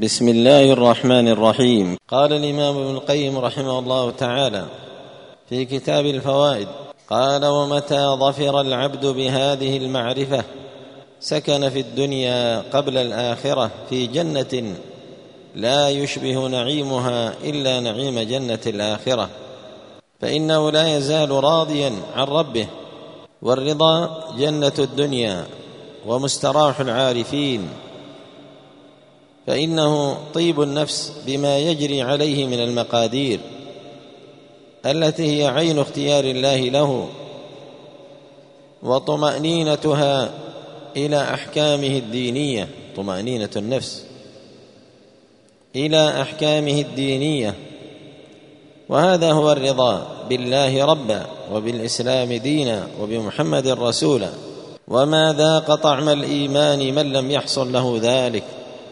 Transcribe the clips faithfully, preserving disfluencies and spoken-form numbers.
بسم الله الرحمن الرحيم. قال الإمام ابن القيم رحمه الله تعالى في كتاب الفوائد: قال: ومتى ظفر العبد بهذه المعرفة سكن في الدنيا قبل الآخرة في جنة لا يشبه نعيمها إلا نعيم جنة الآخرة، فإنه لا يزال راضيا عن ربه، والرضا جنة الدنيا ومستراح العارفين، فإنه طيب النفس بما يجري عليه من المقادير التي هي عين اختيار الله له، وطمأنينتها إلى أحكامه الدينية، طمأنينة النفس إلى أحكامه الدينية، وهذا هو الرضا بالله ربا، وبالإسلام دينا، وبمحمد رسولا. وما ذاق طعم الإيمان من لم يحصل له ذلك،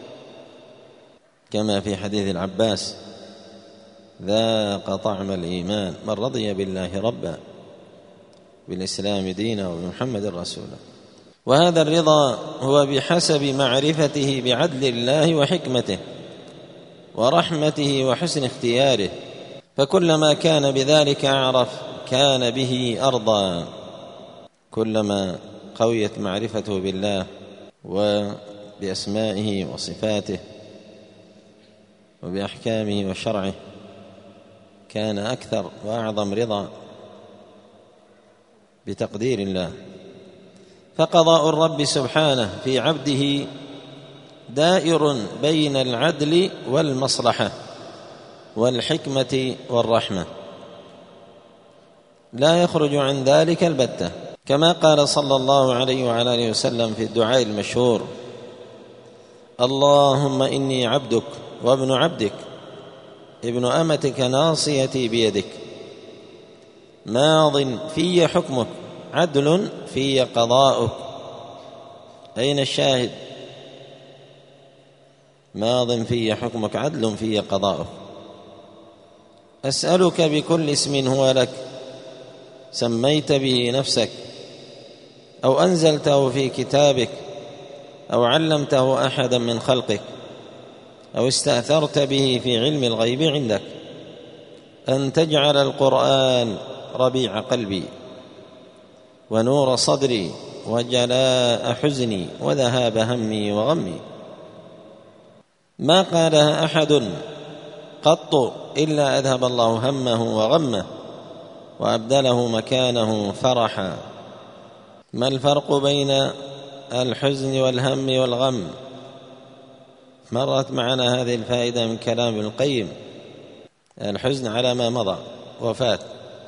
كما في حديث العباس: ذاق طعم الإيمان من رضي بالله ربا، بالإسلام دينا، وبمحمد رسولا. وهذا الرضا هو بحسب معرفته بعدل الله وحكمته ورحمته وحسن اختياره، فكلما كان بذلك أعرف كان به أرضى، كلما قويت معرفته بالله وبأسمائه وصفاته وبأحكامه وشرعه كان أكثر وأعظم رضا بتقدير الله. فقضاء الرب سبحانه في عبده دائر بين العدل والمصلحة والحكمة والرحمة، لا يخرج عن ذلك البتة، كما قال صلى الله عليه وعلى آله وسلم في الدعاء المشهور: اللهم إني عبدك وابن عبدك ابن أمتك ناصيتي بيدك، ماض في حكمك عدل في قضاؤك. أين الشاهد؟ ماض في حكمك عدل في قضاؤك. أسألك بكل اسم هو لك سميت به نفسك أو أنزلته في كتابك أو علمته أحدا من خلقك أو استأثرت به في علم الغيب عندك، أن تجعل القرآن ربيع قلبي ونور صدري وجلاء حزني وذهاب همي وغمي. ما قالها أحد قط إلا أذهب الله همه وغمه وأبدله مكانه فرحا. ما الفرق بين الحزن والهم والغم؟ مرت معنا هذه الفائدة من كلام ابن القيم. الحزن على ما مضى وفات،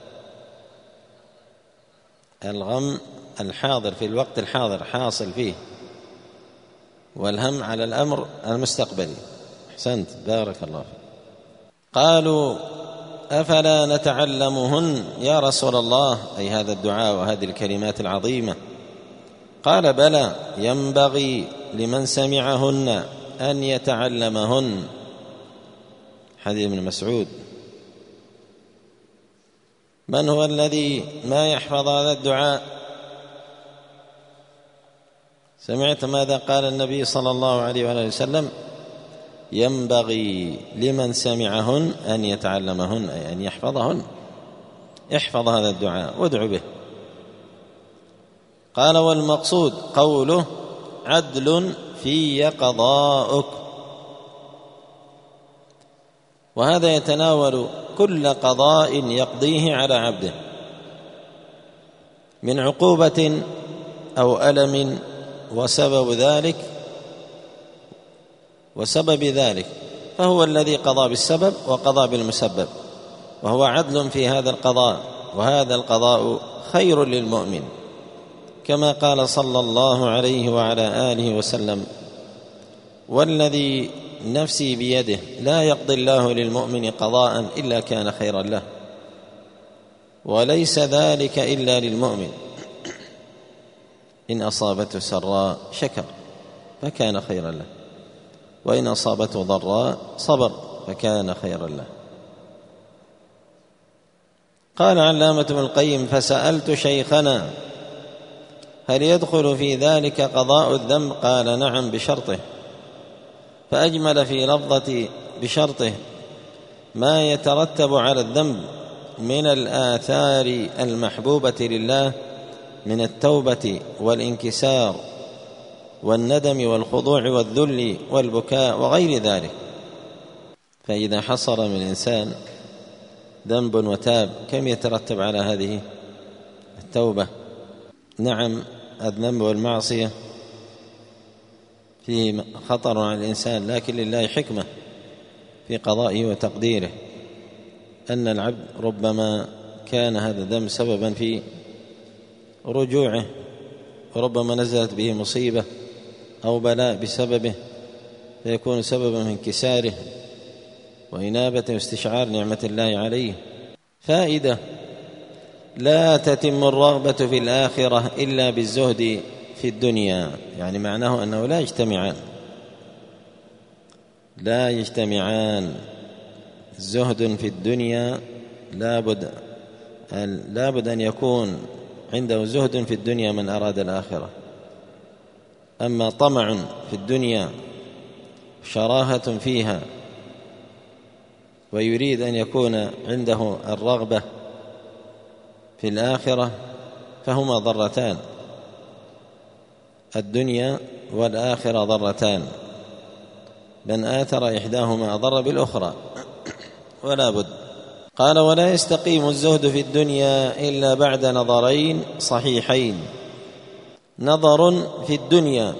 الغم الحاضر في الوقت الحاضر حاصل فيه، والهم على الأمر المستقبلي. أحسنت، بارك الله فيك. قالوا: أفلا نتعلمهن يا رسول الله، أي هذا الدعاء وهذه الكلمات العظيمة؟ قال: بلى، ينبغي لمن سمعهن أن يتعلمهن. حديث ابن مسعود. من هو الذي ما يحفظ هذا الدعاء؟ سمعت ماذا قال النبي صلى الله عليه وآله وسلم؟ ينبغي لمن سمعهن أن يتعلمهن، أي أن يحفظهن. احفظ هذا الدعاء وادع به. قال: والمقصود قوله عدل في قضاؤك، وهذا يتناول كل قضاء يقضيه على عبده من عقوبة أو ألم، وسبب ذلك وسبب ذلك فهو الذي قضى بالسبب وقضى بالمسبب، وهو عدل في هذا القضاء، وهذا القضاء خير للمؤمن، كما قال صلى الله عليه وعلى آله وسلم: والذي نفسي بيده لا يقضي الله للمؤمن قضاء إلا كان خيرا له، وليس ذلك إلا للمؤمن، إن أصابته سراء شكر فكان خيرا له، وإن أصابته ضراء صبر فكان خيرا له. قال علامة ابن القيم: فسألت شيخنا هل يدخل في ذلك قضاء الذنب؟ قال: نعم بشرطه، فأجمل في لفظة بشرطه ما يترتب على الذنب من الآثار المحبوبة لله من التوبة والانكسار والندم والخضوع والذل والبكاء وغير ذلك. فإذا حصل من الإنسان ذنب وتاب كم يترتب على هذه التوبة؟ نعم، الذنب والمعصية فيه خطر على الإنسان، لكن لله حكمة في قضائه وتقديره، أن العبد ربما كان هذا الذنب سببا في رجوعه، وربما نزلت به مصيبة أو بلاء بسببه فيكون سببا في انكساره وإنابة واستشعار نعمة الله عليه. فائدة: لا تتم الرغبة في الآخرة إلا بالزهد في الدنيا، يعني معناه أنه لا يجتمعان لا يجتمعان زهد في الدنيا لابد لابد أن يكون عنده زهد في الدنيا من أراد الآخرة. أما طمع في الدنيا شراهة فيها ويريد أن يكون عنده الرغبة في الآخرة فهما ضرتان، الدنيا والآخرة ضرتان، من آثر إحداهما أضر بالأخرى ولا بد. قال: ولا يستقيم الزهد في الدنيا إلا بعد نظرين صحيحين: نظر في الدنيا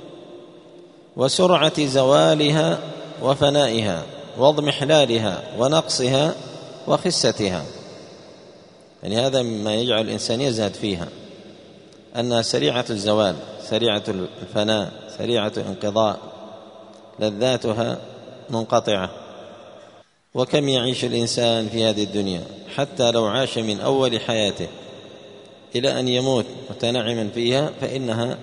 وسرعة زوالها وفنائها واضمحلالها ونقصها وخستها، يعني هذا مما يجعل الإنسان يزهد فيها، أنها سريعة الزوال، سريعة الفناء، سريعة الانقضاء، لذاتها منقطعة. وكم يعيش الإنسان في هذه الدنيا حتى لو عاش من أول حياته إلى أن يموت متنعما فيها فإنها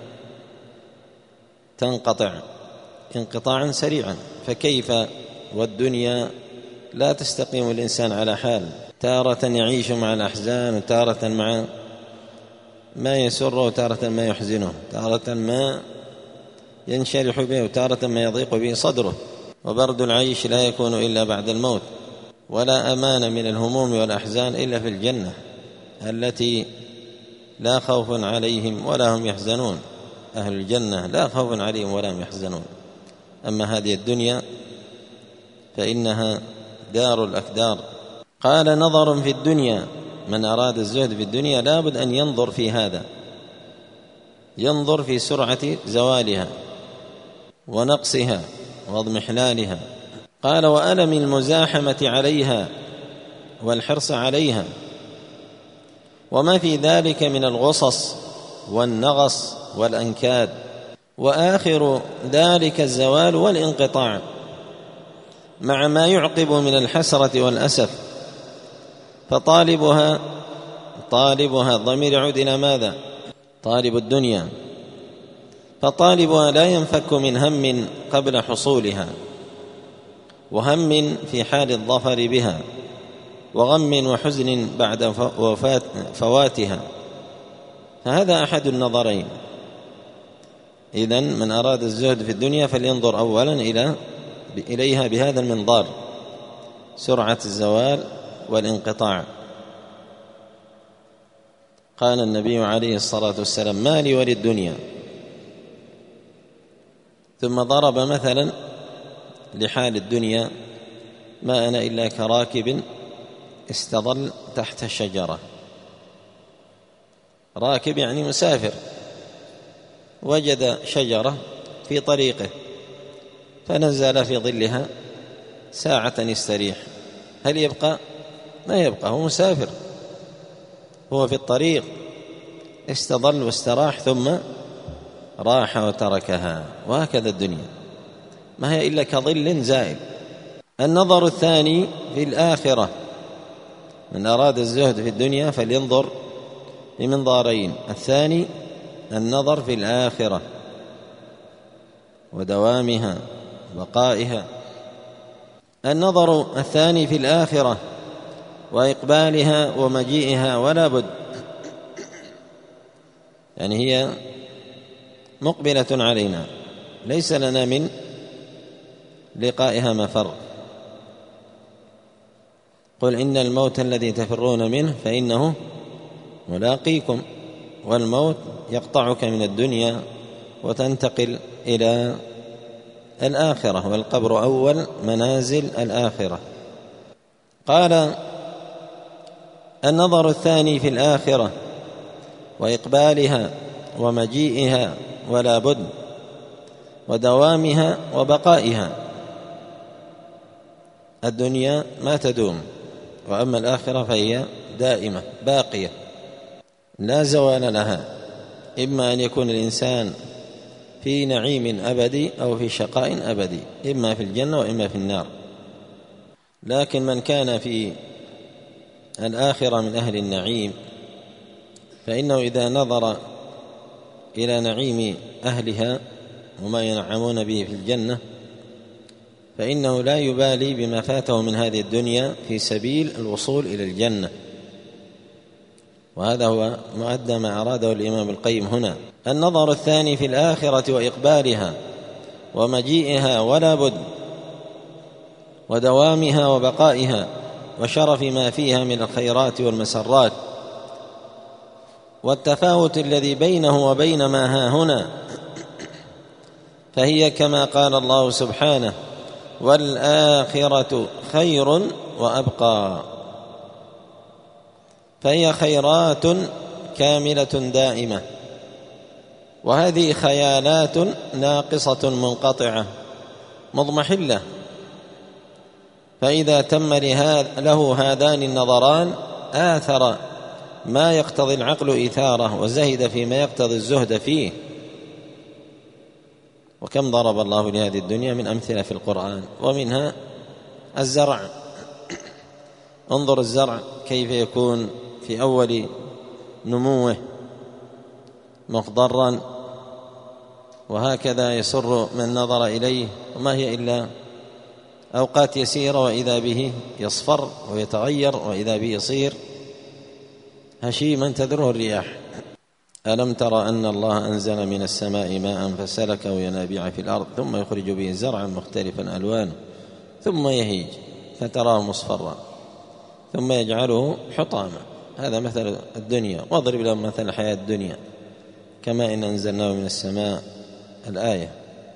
تنقطع انقطاعا سريعا، فكيف والدنيا لا تستقيم الإنسان على حال، تارة يعيش مع الأحزان وتارة مع ما يسره وتارة ما يحزنه، تارة ما ينشرح به وتارة ما يضيق به صدره. وبرد العيش لا يكون إلا بعد الموت، ولا أمان من الهموم والأحزان إلا في الجنة التي لا خوف عليهم ولا هم يحزنون. أهل الجنة لا خوف عليهم ولا هم يحزنون. أما هذه الدنيا فإنها دار الأكدار. قال: نظر في الدنيا، من أراد الزهد في الدنيا لابد أن ينظر في هذا، ينظر في سرعة زوالها ونقصها واضمحلالها. قال: وألم المزاحمة عليها والحرص عليها وما في ذلك من الغصص والنغص والأنكاد، وآخر ذلك الزوال والانقطاع مع ما يعقب من الحسرة والأسف. فطالبها طالبها الضمير يعود إلى ماذا؟ طالب الدنيا. فطالبها لا ينفك من هم قبل حصولها، وهم في حال الظفر بها، وغم وحزن بعد وفات فواتها. فهذا أحد النظرين. إذن من أراد الزهد في الدنيا فلينظر أولا إلى إليها بهذا المنظار، سرعة الزوال والانقطاع. قال النبي عليه الصلاة والسلام: ما لي وللدنيا. ثم ضرب مثلا لحال الدنيا: ما أنا إلا كراكب استظل تحت الشجرة. راكب يعني مسافر، وجد شجرة في طريقه فنزل في ظلها ساعة يستريح، هل يبقى؟ ما يبقى، هو مسافر، هو في الطريق، استظل واستراح ثم راح وتركها. وهكذا الدنيا ما هي إلا كظل زائل. النظر الثاني في الآخرة: من أراد الزهد في الدنيا فلينظر بمنظارين: الثاني النظر في الآخرة ودوامها وبقائها. النظر الثاني في الآخرة وإقبالها ومجيئها ولا بد، يعني هي مقبلة علينا، ليس لنا من لقائها مفر. قل إن الموت الذي تفرون منه فإنه ملاقيكم، والموت يقطعك من الدنيا وتنتقل إلى الآخرة، والقبر أول منازل الآخرة. قال: النظر الثاني في الآخرة وإقبالها ومجيئها ولا بد، ودوامها وبقائها. الدنيا ما تدوم، وأما الآخرة فهي دائمة باقية لا زوال لها، إما أن يكون الإنسان في نعيم أبدي أو في شقاء أبدي، إما في الجنة وإما في النار. لكن من كان في الآخرة من أهل النعيم فإنه إذا نظر إلى نعيم أهلها وما ينعمون به في الجنة فإنه لا يبالي بما فاته من هذه الدنيا في سبيل الوصول إلى الجنة. وهذا هو مؤدى ما أراده الإمام القيم هنا. النظر الثاني في الآخرة وإقبالها ومجيئها ولا بد، ودوامها وبقائها، وشرف ما فيها من الخيرات والمسرات، والتفاوت الذي بينه وبين ما ها هنا، فهي كما قال الله سبحانه: والآخرة خير وأبقى. فهي خيرات كاملة دائمة، وهذه خيالات ناقصة منقطعة مضمحلة. فإذا تم له هذان النظران آثر ما يقتضي العقل إيثاره، وزهد فيما يقتضي الزهد فيه. وكم ضرب الله لهذه الدنيا من أمثلة في القرآن، ومنها الزرع. انظر الزرع كيف يكون في أول نموه مخضرا، وهكذا يسر من نظر إليه، وما هي إلا أوقات يسيرة وإذا به يصفر ويتغير، وإذا به يصير هشيما تذره الرياح. ألم تر أن الله أنزل من السماء ماء فسلكه ينابيع في الأرض ثم يخرج به زرعا مختلفا ألوانه ثم يهيج فتراه مصفرا ثم يجعله حطاما. هذا مثل الدنيا، واضرب لهم مثل الحياة الدنيا كما إن أنزلناه من السماء، الآية.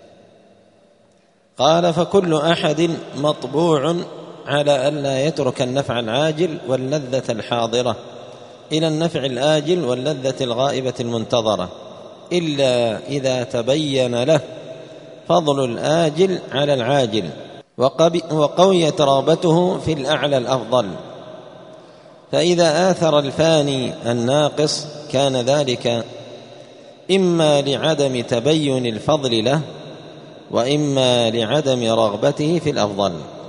قال: فكل أحد مطبوع على ألا يترك النفع العاجل واللذة الحاضرة إلى النفع الآجل واللذة الغائبة المنتظرة، إلا إذا تبين له فضل الآجل على العاجل وقويت رغبته في الأعلى الأفضل. فإذا آثر الفاني الناقص كان ذلك إما لعدم تبين الفضل له، وإما لعدم رغبته في الأفضل،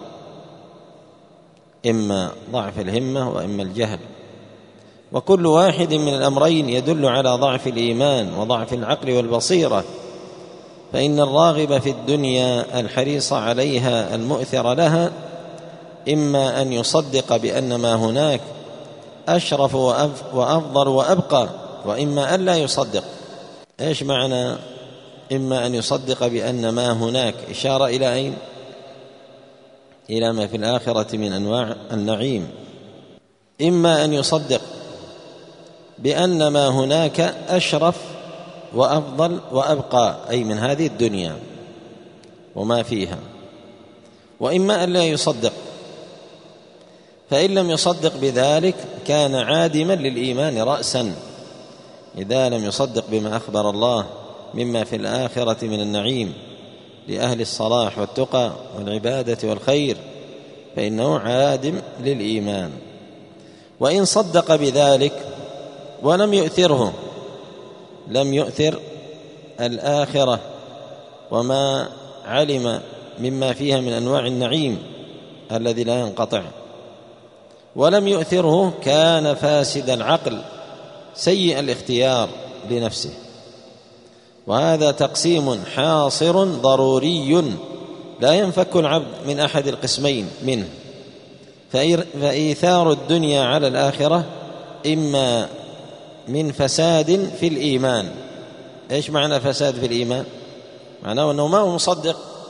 إما ضعف الهمة وإما الجهل. وكل واحد من الأمرين يدل على ضعف الإيمان وضعف العقل والبصيرة. فإن الراغب في الدنيا الحريص عليها المؤثر لها إما أن يصدق بأن ما هناك أشرف وأفضل وأبقى، وإما أن لا يصدق. إيش معنى إما أن يصدق بأن ما هناك؟ إشارة إلى أين؟ إلى ما في الآخرة من أنواع النعيم. إما أن يصدق بأن ما هناك أشرف وأفضل وأبقى، أي من هذه الدنيا وما فيها، وإما أن لا يصدق. فإن لم يصدق بذلك كان عادما للإيمان رأسا، إذا لم يصدق بما أخبر الله مما في الآخرة من النعيم لأهل الصلاح والتقى والعبادة والخير فإنه عادم للإيمان. وإن صدق بذلك ولم يؤثره، لم يؤثر الآخرة وما علم مما فيها من أنواع النعيم الذي لا ينقطع، ولم يؤثره، كان فاسد العقل سيء الاختيار لنفسه. وهذا تقسيم حاصر ضروري لا ينفك العبد من أحد القسمين منه. فإيثار الدنيا على الآخرة إما من فساد في الإيمان. إيش معنى فساد في الإيمان؟ معناه أنه ما هو مصدق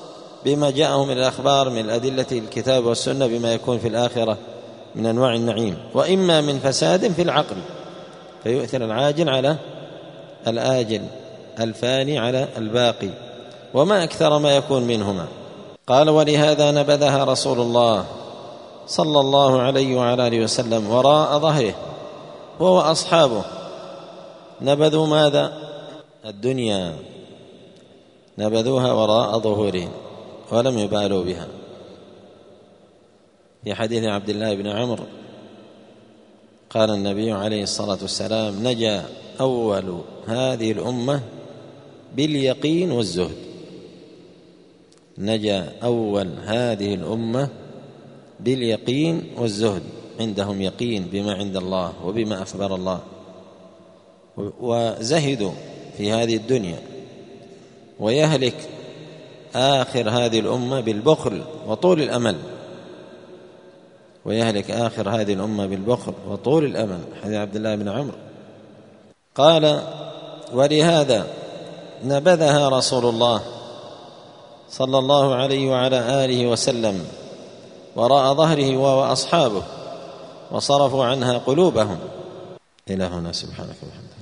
بما جاءهم من الأخبار من أدلة الكتاب والسنة بما يكون في الآخرة من أنواع النعيم، وإما من فساد في العقل فيؤثر العاجل على الآجل، الفاني على الباقي، وما أكثر ما يكون منهما. قال: ولهذا نبذها رسول الله صلى الله عليه وعلى آله وسلم وراء ظهره هو وأصحابه. نبذوا ماذا؟ الدنيا، نبذوها وراء ظهورهم ولم يبالوا بها. في حديث عبد الله بن عمرو قال النبي عليه الصلاة والسلام: نجا أول هذه الأمة باليقين والزهد. نجا أول هذه الأمة باليقين والزهد، عندهم يقين بما عند الله وبما أخبر الله، وزهدوا في هذه الدنيا. ويهلك آخر هذه الأمة بالبخل وطول الأمل، ويهلك آخر هذه الأمة بالبخل وطول الأمل. حديث عبد الله بن عمرو. قال: ولهذا نبذها رسول الله صلى الله عليه وعلى آله وسلم وراء ظهره وأصحابه، وصرفوا عنها قلوبهم. إلى هنا، سبحانك وبحمدك.